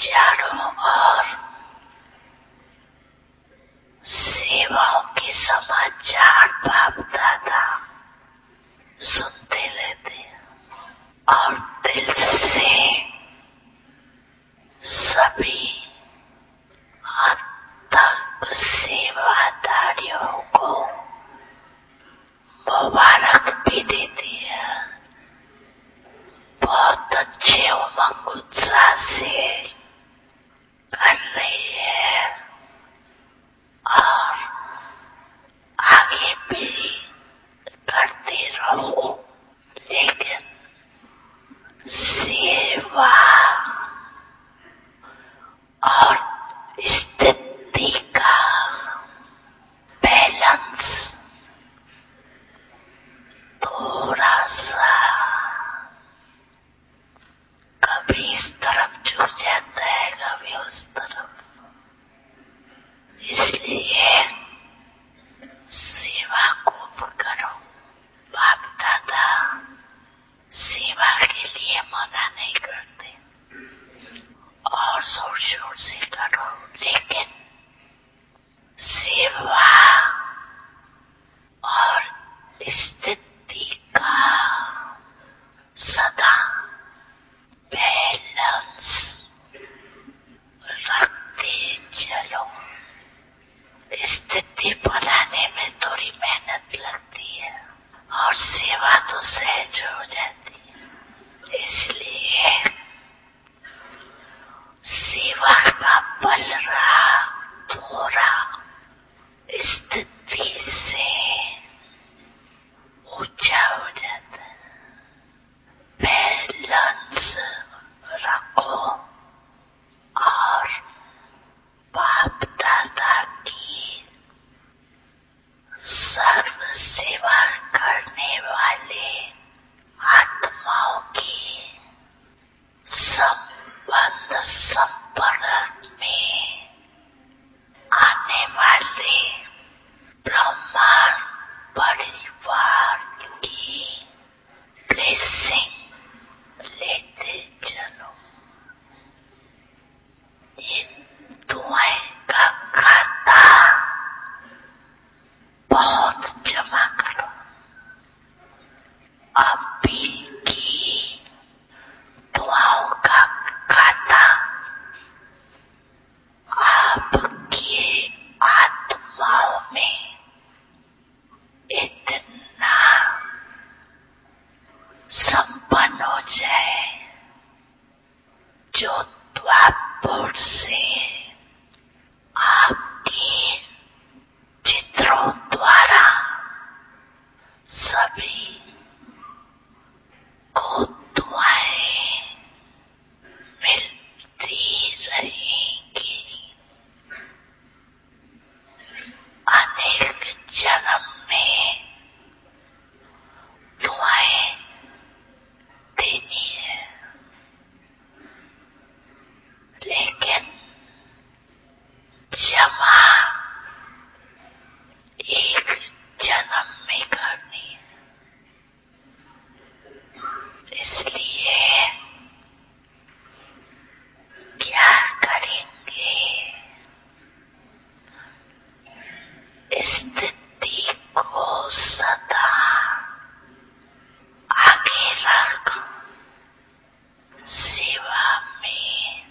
चारों ओर सेवाओं के समाचार बाप दादा सुनते रहते और दिल से सभी तक सेवादारियों को मुबारक भी देती है। बहुत अच्छे उमंग उत्साह से कर रही है और आगे भी करते रहो, लेकिन सेवा और स्थिति का बैलेंस थोड़ा सा कभी इस तरफ झुक जाता है, कभी उस तरफ। इसलिए सेवा खूब करो। बाप दादा सेवा के लिए मना नहीं करते और जोर शोर से करो, लेकिन सेवा और स्थिति का सदा बैलेंस रखते चलो। स्थिति बनाने में थोड़ी मेहनत लगती है और सेवा तो सहज हो जाती है। इसलिए सेवा का बल रहा थोड़ा स्थिति से ऊंचा हो जाता है। बैलेंस रखो और बाप दादा की सर्व सेवा करने वाले आत्माओं की संबंध संपर्क में आने वाले ब्रह्मांड परिवार की ब्लेसिंग लेते चलो। इन दुआएं का खाता बहुत जमा करो। अभी की दुआओं का खाता आपके आत्माओं में इतना संपन्न हो जाए जो द्वापर से आपके चित्रों द्वारा सभी को दुआएं मिलती रहेंगी। अनेक जन्म में दुआएं देनी है, लेकिन जमा एक जन्म में करनी है। इसलिए क्या करेंगे? स्थिति को सदा आगे रख सेवा में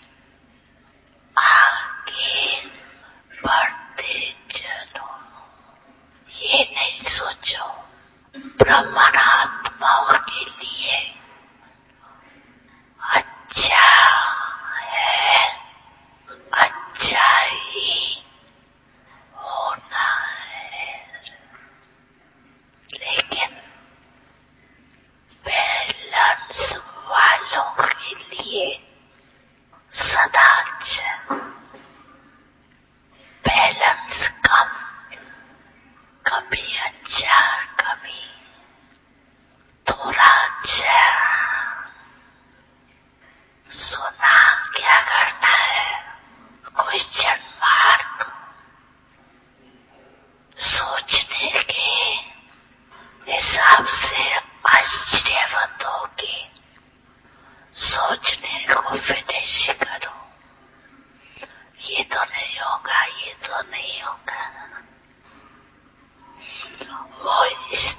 आगे बढ़ते चलो। ये नहीं सोचो ब्रह्मण आत्माओं के लिए अच्छा है, अच्छा ही होना है, लेकिन बैलेंस वालों के लिए सदा अच्छा। बैलेंस कम, कभी अच्छा कभी थोड़ा अच्छा। सुना क्या करना है? क्वेश्चन मार्क सोचने के हिसाब से आश्चर्यवत होगी। सोचने को फिनिश करो। ये तो नहीं होगा, वो इस